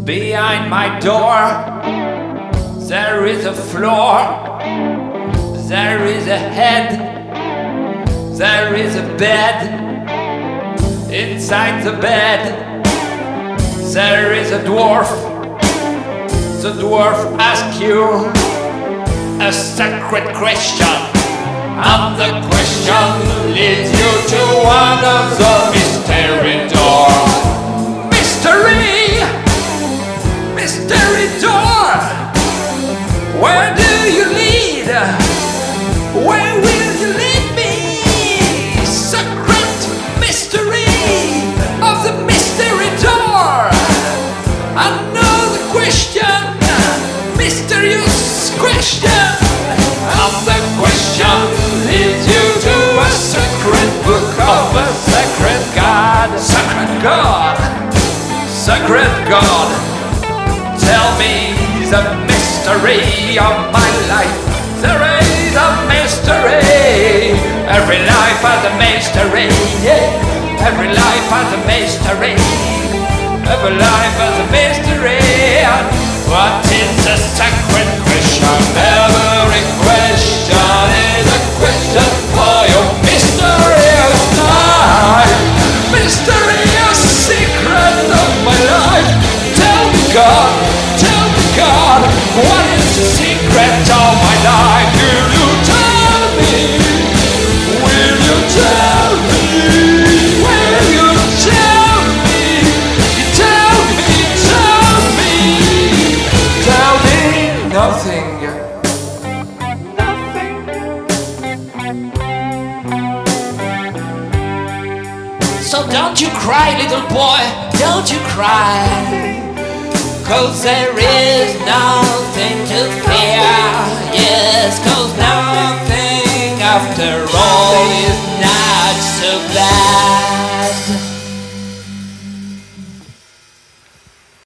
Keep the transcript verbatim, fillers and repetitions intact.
Behind my door there is a floor, there is a head, there is a bed. Inside the bed there is a dwarf. The dwarf asks you a sacred question, and the question leads you to one of the mystery doors. Mystery! Mystery door! Where do you lead? Where will you lead me? Secret mystery of the mystery door. I know the question, mysterious question, and the question leads you to a secret book of a sacred God. Sacred God, sacred God, tell me the mystery of my life. There is a mystery. Every life has a mystery. Yeah. Every life has a mystery. Every life has a mystery. What is the sacred question? Every question is a question for your mysterious life. Mysterious secret of my life. Tell me, God, tell me, God, what is the secret of my life? Will you tell me? Will you tell me? Will you tell me? You tell me, tell me, tell me nothing. So don't you cry, little boy, don't you cry, 'cause there is nothing to fear. Yes, 'cause nothing after all is